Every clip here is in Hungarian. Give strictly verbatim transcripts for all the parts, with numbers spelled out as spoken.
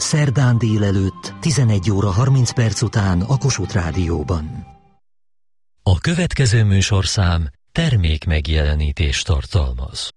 szerdán délelőtt tizenegy óra harminc perc után a Kossuth Rádióban. A következő műsorszám termék megjelenítést tartalmaz.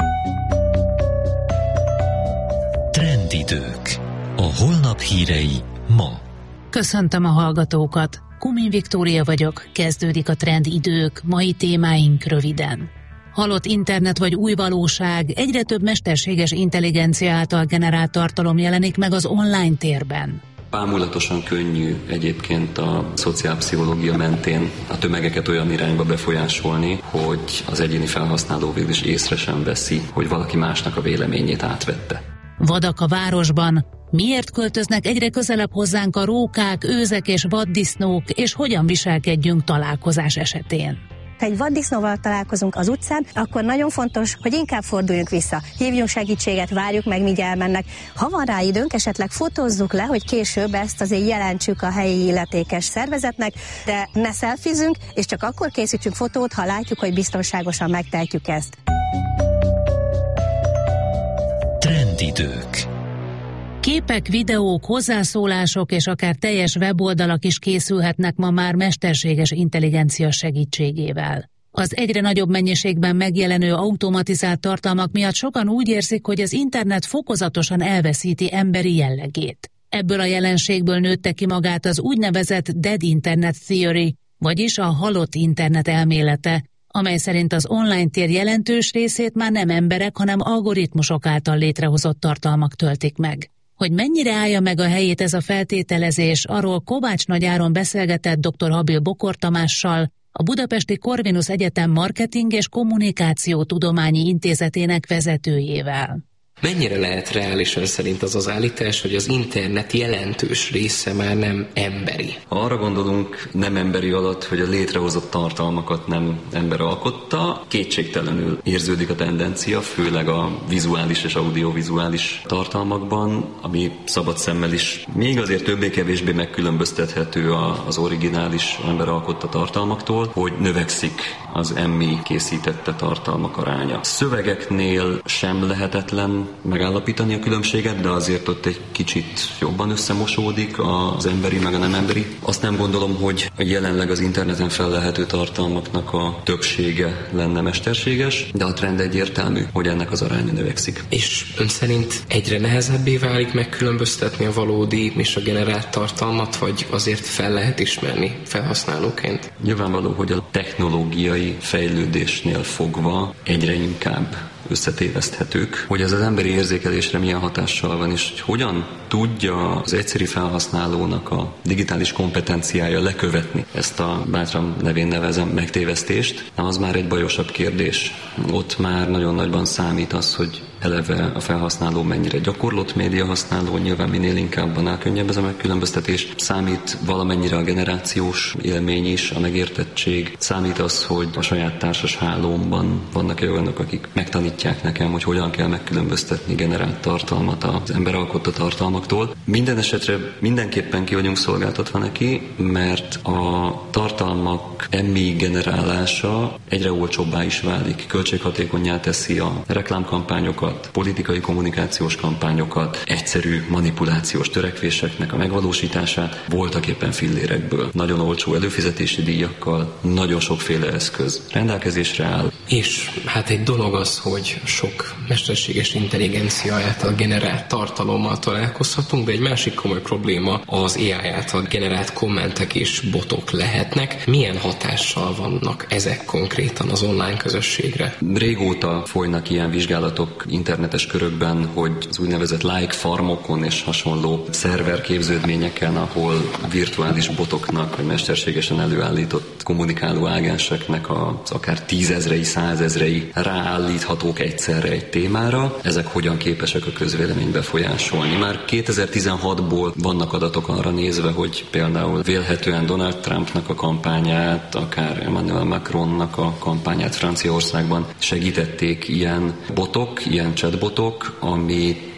Trendidők. A holnap hírei ma. Köszöntöm a hallgatókat. Kumin Viktória vagyok, kezdődik a Trendidők, mai témáink röviden. Halott internet vagy új valóság, egyre több mesterséges intelligencia által generált tartalom jelenik meg az online térben. Bámulatosan könnyű egyébként a szociálpszichológia mentén a tömegeket olyan irányba befolyásolni, hogy az egyéni felhasználó végül is észre sem veszi, hogy valaki másnak a véleményét átvette. Vadak a városban. Miért költöznek egyre közelebb hozzánk a rókák, őzek és vaddisznók, és hogyan viselkedjünk találkozás esetén? Ha egy vaddisznóval találkozunk az utcán, akkor nagyon fontos, hogy inkább forduljunk vissza. Hívjunk segítséget, várjuk meg, míg elmennek. Ha van rá időnk, esetleg fotózzuk le, hogy később ezt azért jelentsük a helyi illetékes szervezetnek, de ne szelfizünk, és csak akkor készítsünk fotót, ha látjuk, hogy biztonságosan megtehetjük ezt. Trendidők. Képek, videók, hozzászólások és akár teljes weboldalak is készülhetnek ma már mesterséges intelligencia segítségével. Az egyre nagyobb mennyiségben megjelenő automatizált tartalmak miatt sokan úgy érzik, hogy az internet fokozatosan elveszíti emberi jellegét. Ebből a jelenségből nőtte ki magát az úgynevezett Dead Internet Theory, vagyis a halott internet elmélete, amely szerint az online tér jelentős részét már nem emberek, hanem algoritmusok által létrehozott tartalmak töltik meg. Hogy mennyire állja meg a helyét ez a feltételezés, arról Kovács Nagy Áron beszélgetett dr. Habil Bokor Tamással, a Budapesti Corvinus Egyetem Marketing és Kommunikáció Tudományi Intézetének vezetőjével. Mennyire lehet reális ön szerint az az állítás, hogy az internet jelentős része már nem emberi? Ha arra gondolunk nem emberi alatt, hogy a létrehozott tartalmakat nem ember alkotta, kétségtelenül érződik a tendencia, főleg a vizuális és audiovizuális tartalmakban, ami szabad szemmel is még azért többé-kevésbé megkülönböztethető az originális ember alkotta tartalmaktól, hogy növekszik az emmi készítette tartalmak aránya. Szövegeknél sem lehetetlen megállapítani a különbséget, de azért ott egy kicsit jobban összemosódik az emberi meg a nem emberi. Azt nem gondolom, hogy jelenleg az interneten fellelhető tartalmaknak a többsége lenne mesterséges, de a trend egyértelmű, hogy ennek az aránya növekszik. És ön szerint egyre nehezebbé válik megkülönböztetni a valódi és a generált tartalmat, vagy azért fel lehet ismerni felhasználóként? Nyilvánvaló, hogy a technológiai fejlődésnél fogva egyre inkább összetéveszthetők, hogy ez az emberi érzékelésre milyen hatással van, és hogy hogyan tudja az egyszeri felhasználónak a digitális kompetenciája lekövetni ezt a bátran nevén nevezem megtévesztést, az már egy bajosabb kérdés. Ott már nagyon nagyban számít az, hogy eleve a felhasználó mennyire gyakorlott média használó, nyilván minél inkább annál könnyebb ez a megkülönböztetés. Számít valamennyire a generációs élmény is, a megértettség. Számít az, hogy a saját társas hálómban vannak-e olyanok, akik megtanítják nekem, hogy hogyan kell megkülönböztetni generált tartalmat az ember alkotta tartalmaktól. Minden esetre mindenképpen ki vagyunk szolgáltatva neki, mert a tartalmak emmi generálása egyre olcsóbbá is válik. Költséghatékonnyá teszi a reklámkampányokat, politikai kommunikációs kampányokat, egyszerű manipulációs törekvéseknek a megvalósítását voltak éppen fillérekből. Nagyon olcsó előfizetési díjakkal, nagyon sokféle eszköz rendelkezésre áll. És hát egy dolog az, hogy sok mesterséges intelligencia által generált tartalommal találkozhatunk, de egy másik komoly probléma az á i által generált kommentek és botok lehetnek. Milyen hatással vannak ezek konkrétan az online közösségre? Régóta folynak ilyen vizsgálatok internetes körökben, hogy az úgynevezett like farmokon és hasonló szerverképződményeken, ahol virtuális botoknak, vagy mesterségesen előállított kommunikáló ágenseknek az akár tízezrei, százezrei ráállíthatók egyszerre egy témára, ezek hogyan képesek a közvéleményt befolyásolni. Már kétezer-tizenhatból vannak adatok arra nézve, hogy például vélhetően Donald Trumpnak a kampányát, akár Emmanuel Macronnak a kampányát Franciaországban segítették ilyen botok, ilyen chatbotok, ami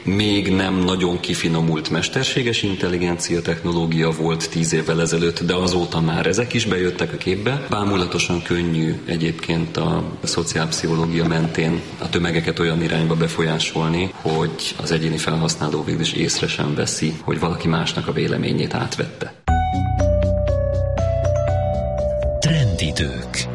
még nem nagyon kifinomult mesterséges intelligencia technológia volt tíz évvel ezelőtt, de azóta már ezek is bejöttek a képbe. Bámulatosan könnyű egyébként a szociálpszichológia mentén a tömegeket olyan irányba befolyásolni, hogy az egyéni felhasználó végül is észre sem veszi, hogy valaki másnak a véleményét átvette. Trendidők.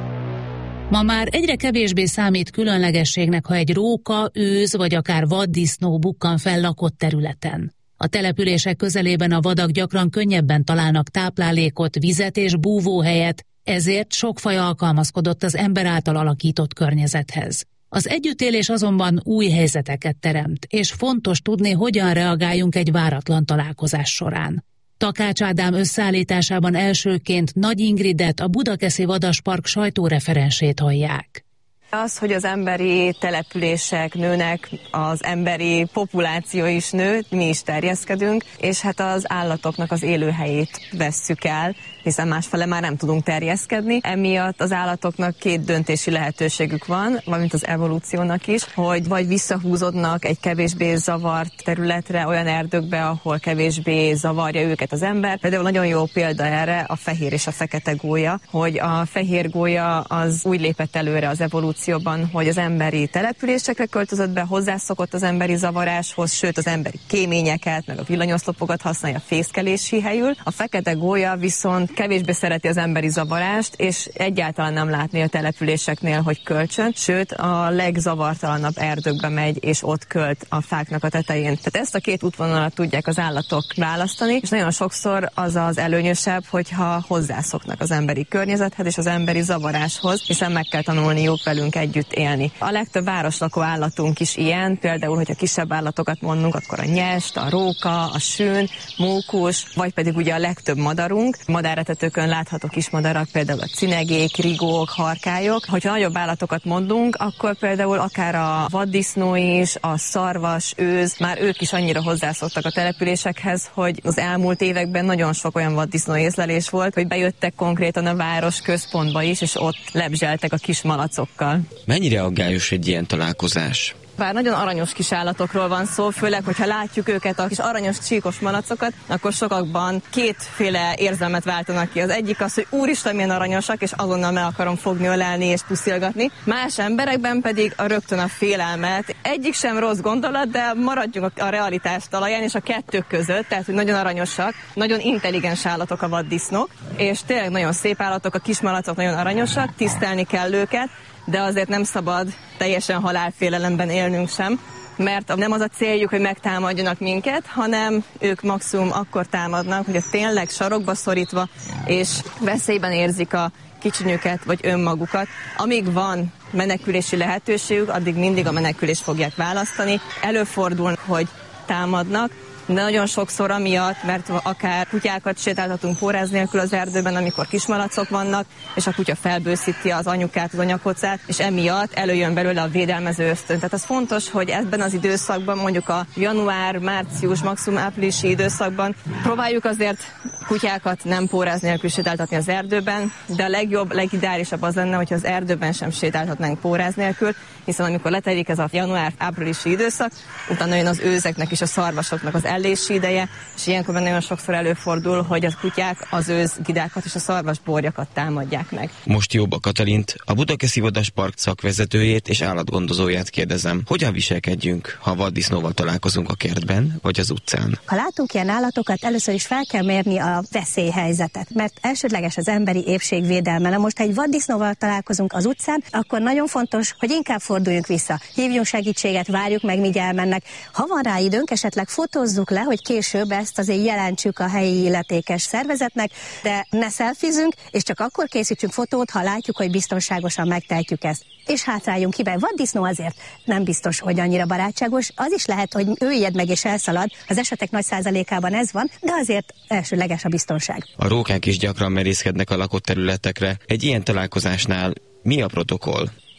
Ma már egyre kevésbé számít különlegességnek, ha egy róka, őz vagy akár vaddisznó bukkan fel lakott területen. A települések közelében a vadak gyakran könnyebben találnak táplálékot, vizet és búvóhelyet, ezért sok faj alkalmazkodott az ember által alakított környezethez. Az együttélés azonban új helyzeteket teremt, és fontos tudni, hogyan reagáljunk egy váratlan találkozás során. Takács Ádám összeállításában elsőként Nagy Ingridet, a Budakeszi Vadaspark sajtóreferensét hallják. Az, hogy az emberi települések nőnek, az emberi populáció is nő, mi is terjeszkedünk, és hát az állatoknak az élőhelyét vesszük el, hiszen másfele már nem tudunk terjeszkedni. Emiatt az állatoknak két döntési lehetőségük van, valamint az evolúciónak is, hogy vagy visszahúzódnak egy kevésbé zavart területre, olyan erdőkbe, ahol kevésbé zavarja őket az ember. Például nagyon jó példa erre a fehér és a fekete gólya, hogy a fehér gólya az úgy lépett előre az evolúcióban, hogy az emberi településekre költözött be, hozzászokott az emberi zavaráshoz, sőt az emberi kéményeket, meg a villanyoszlopokat használja fészkelési helyül. A fekete gólya viszont kevésbé szereti az emberi zavarást, és egyáltalán nem látni a településeknél, hogy kölcsön, sőt a legzavartalanabb erdőkbe megy, és ott költ a fáknak a tetején. Tehát ezt a két útvonalat tudják az állatok választani, és nagyon sokszor az az előnyösebb, hogyha hozzászoknak az emberi környezethez és az emberi zavaráshoz, hiszen meg kell tanulniuk velünk együtt élni. A legtöbb városlakó állatunk is ilyen, például, hogyha kisebb állatokat mondunk, akkor a nyest, a róka, a sün, mókus, vagy pedig ugye a legtöbb madarunk. Madáretetőkön látható kismadarak, például a cinegék, rigók, harkályok. Hogyha nagyobb állatokat mondunk, akkor például akár a vaddisznó is, a szarvas, őz, már ők is annyira hozzászoktak a településekhez, hogy az elmúlt években nagyon sok olyan vaddisznó észlelés volt, hogy bejöttek konkrétan a város központba is, és ott lebzseltek a kis malacokkal. Mennyire aggályos egy ilyen találkozás? Bár nagyon aranyos kis állatokról van szó, főleg, hogyha látjuk őket, a kis aranyos csíkos malacokat, akkor sokakban kétféle érzelmet váltanak ki. Az egyik az, hogy úristen, milyen aranyosak, és azonnal meg akarom fogni, ölelni és puszilgatni. Más emberekben pedig a rögtön a félelmet. Egyik sem rossz gondolat, de maradjunk a realitás talaján, és a kettő között, tehát hogy nagyon aranyosak, nagyon intelligens állatok a vaddisznók, és tényleg nagyon szép állatok, a kis malacok nagyon aranyosak, tisztelni kell őket, de azért nem szabad teljesen halálfélelemben élnünk sem, mert nem az a céljuk, hogy megtámadjanak minket, hanem ők maximum akkor támadnak, hogy tényleg sarokba szorítva és veszélyben érzik a kicsinyüket vagy önmagukat. Amíg van menekülési lehetőségük, addig mindig a menekülést fogják választani. Előfordul, hogy támadnak, de nagyon sokszor amiatt, mert akár kutyákat sétáltatunk póráz nélkül az erdőben, amikor kismalacok vannak, és a kutya felbőszíti az anyukát, az anyakocát, és emiatt előjön belőle a védelmező ösztön. Tehát az fontos, hogy ebben az időszakban, mondjuk a január, március, maximum áprilisi időszakban próbáljuk azért kutyákat nem póráz nélkül sétáltatni az erdőben, de a legjobb, legideálisabb az lenne, hogyha az erdőben sem sétáltatnánk póráz nélkül, hiszen amikor letelik ez a január-áprilisi időszak, utána jön az őzeknek és a szarvasoknak az ellési ideje, és ilyenkor nagyon sokszor előfordul, hogy a kutyák az őzgidákat és a szarvasborjakat támadják meg. Most Jóba Katalint, a Budakeszi Vadaspark szakvezetőjét és állatgondozóját kérdezem, hogyan viselkedjünk, ha vaddisznóval találkozunk a kertben vagy az utcán? Ha látunk ilyen állatokat, először is fel kell mérni a veszélyhelyzetet, mert elsődleges az emberi épség védelme. Na most, ha egy vaddisznóval találkozunk az utcán, akkor nagyon fontos, hogy inkább forduljunk vissza. Hívjunk segítséget, várjuk meg, míg elmennek. Ha van rá időnk, esetleg fotózzuk le, hogy később ezt azért jelentsük a helyi illetékes szervezetnek, de ne szelfizünk, és csak akkor készítsünk fotót, ha látjuk, hogy biztonságosan megtehetjük ezt. És hátráljunk ki be. Vaddisznó azért nem biztos, hogy annyira barátságos. Az is lehet, hogy ő ijed meg és elszalad. Az esetek nagy százalékában ez van, de azért elsődleges a biztonság. A rókák is gyakran merészkednek a lakott területekre. Egy ilyen találkozásnál mi a protokoll?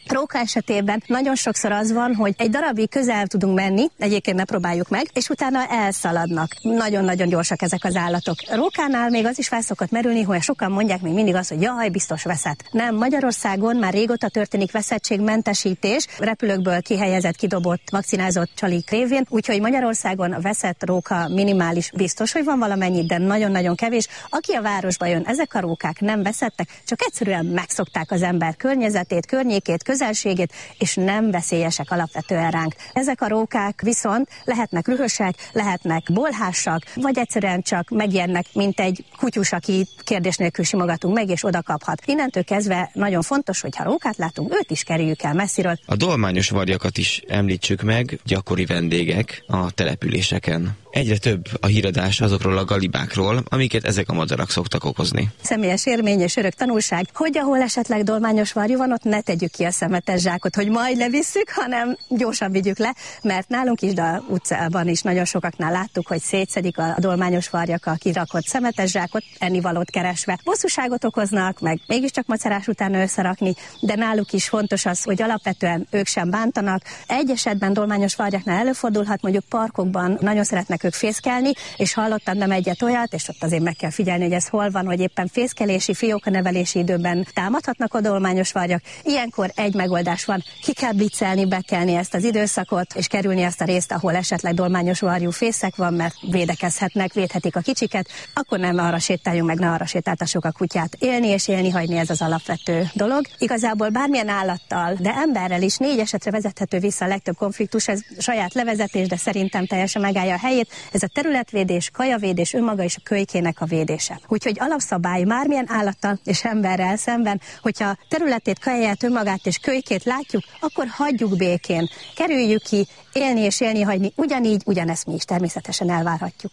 Róka esetében nagyon sokszor az van, hogy egy darabig közel tudunk menni, egyébként ne próbáljuk meg, és utána elszaladnak. Nagyon-nagyon gyorsak ezek az állatok. Rókánál még az is fel szokott merülni, hogy sokan mondják még mindig azt, hogy jaj, biztos veszett. Nem, Magyarországon már régóta történik veszettségmentesítés, repülőkből kihelyezett, kidobott, vakcinázott csalik révén, úgyhogy Magyarországon a veszett róka minimális, biztos, hogy van valamennyi, de nagyon-nagyon kevés. Aki a városba jön, ezek a rókák nem veszettek, csak egyszerűen megszokták az ember környezetét, környékét, közelségét, és nem veszélyesek alapvetően ránk. Ezek a rókák viszont lehetnek rühösek, lehetnek bolhásak, vagy egyszerűen csak megijednek, mint egy kutyus, aki kérdés nélkül simogatunk meg, és oda kaphat. Innentől kezdve nagyon fontos, hogy ha rókát látunk, őt is kerüljük el messziről. A dolmányos varjakat is említsük meg, gyakori vendégek a településeken. Egyre több a híradás azokról a galibákról, amiket ezek a madarak szoktak okozni. Személyes élmény és örök tanulság, hogy ahol esetleg dolmányos varjú van, ott ne tegyük ki a szemetes zsákot, hogy majd levisszük, hanem gyorsan vigyük le, mert nálunk is, de a utcában is nagyon sokaknál láttuk, hogy szétszedik a dolmányos varjak a kirakott szemetes zsákot, ennivalót keresve. Bosszúságot okoznak, meg mégiscsak macerás után összerakni, de náluk is fontos az, hogy alapvetően ők sem bántanak. Egy esetben dolmányos varjaknál előfordulhat, mondjuk parkokban nagyon szeretnek ők fészkelni, és hallottam nem egyet olyat, és ott azért meg kell figyelni, hogy ez hol van, hogy éppen fészkelési, fiókanevelési időben támadhatnak a dolmányos varjak. Ilyenkor egy megoldás van, ki kell blitzelni, bekelni ezt az időszakot, és kerülni ezt a részt, ahol esetleg dolmányos varjú fészek van, mert védekezhetnek, védhetik a kicsiket, akkor nem arra sétáljunk meg, ne arra sétáltassuk a kutyát. Élni és élni hagyni, ez az alapvető dolog. Igazából bármilyen állattal, de emberrel is négy esetre vezethető vissza a legtöbb konfliktus, ez saját levezetés, de szerintem teljesen megállja a helyét. Ez a területvédés, kajavédés, önmaga és a kölykének a védése. Úgyhogy alapszabály bármilyen állattal és emberrel szemben, hogyha területét, kaját, önmagát és kölykét látjuk, akkor hagyjuk békén. Kerüljük ki, élni és élni hagyni, ugyanígy, ugyanezt mi is természetesen elvárhatjuk.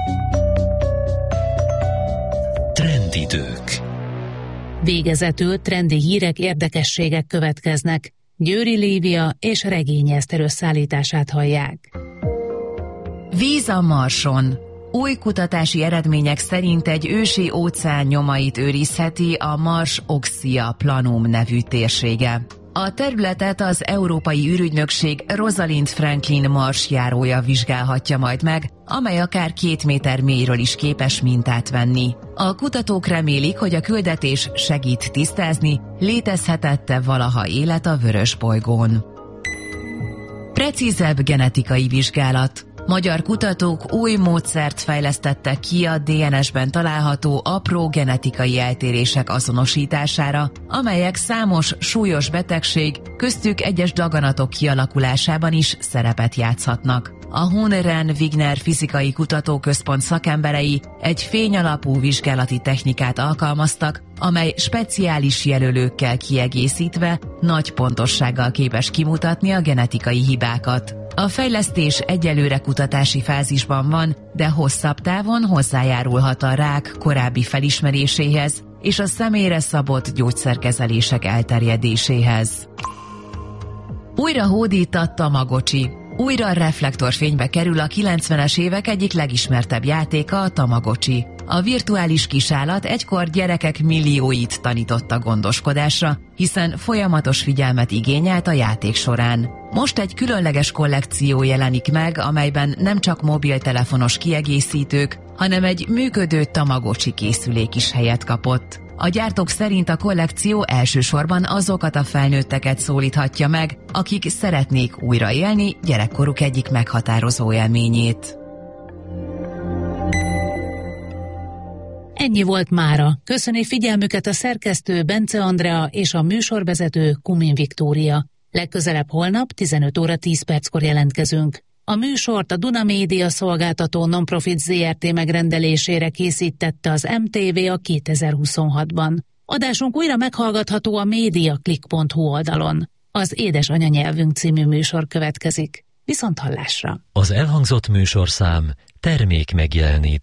Trendidők. Végezetül trendi hírek, érdekességek következnek. Győri Lívia és Regényi Eszter összeállítását hallják. Víz a Marson. Új kutatási eredmények szerint egy ősi óceán nyomait őrizheti a Mars Oxia Planum nevű térsége. A területet az Európai űrügynökség Rosalind Franklin marsjárója vizsgálhatja majd meg, amely akár két méter mélyről is képes mintát venni. A kutatók remélik, hogy a küldetés segít tisztázni, létezhetette valaha élet a Vörösbolygón. Precízebb genetikai vizsgálat. Magyar kutatók új módszert fejlesztettek ki a dé en es-ben található apró genetikai eltérések azonosítására, amelyek számos súlyos betegség, köztük egyes daganatok kialakulásában is szerepet játszhatnak. A Hohn-Rehn-Wigner Fizikai Kutatóközpont szakemberei egy fényalapú vizsgálati technikát alkalmaztak, amely speciális jelölőkkel kiegészítve nagy pontossággal képes kimutatni a genetikai hibákat. A fejlesztés egyelőre kutatási fázisban van, de hosszabb távon hozzájárulhat a rák korábbi felismeréséhez és a személyre szabott gyógyszerkezelések elterjedéséhez. Újra hódít a Tamagocsi. Újra reflektorfénybe kerül a kilencvenes évek egyik legismertebb játéka, a Tamagocsi. A virtuális kisállat egykor gyerekek millióit tanította gondoskodásra, hiszen folyamatos figyelmet igényelt a játék során. Most egy különleges kollekció jelenik meg, amelyben nem csak mobiltelefonos kiegészítők, hanem egy működő Tamagocsi készülék is helyet kapott. A gyártók szerint a kollekció elsősorban azokat a felnőtteket szólíthatja meg, akik szeretnék újra élni gyerekkoruk egyik meghatározó élményét. Ennyi volt mára. Köszöni figyelmüket a szerkesztő Bence Andrea és a műsorvezető Kumin Viktória. Legközelebb holnap tizenöt óra tíz perckor jelentkezünk. A műsort a Duna Média szolgáltató Nonprofit zé er té megrendelésére készítette az em té vé a kétezer-huszonhatban. Adásunk újra meghallgatható a mediaclick pont hu oldalon. Az Édes Anyanyelvünk című műsor következik. Viszont hallásra! Az elhangzott műsorszám termék megjelenítés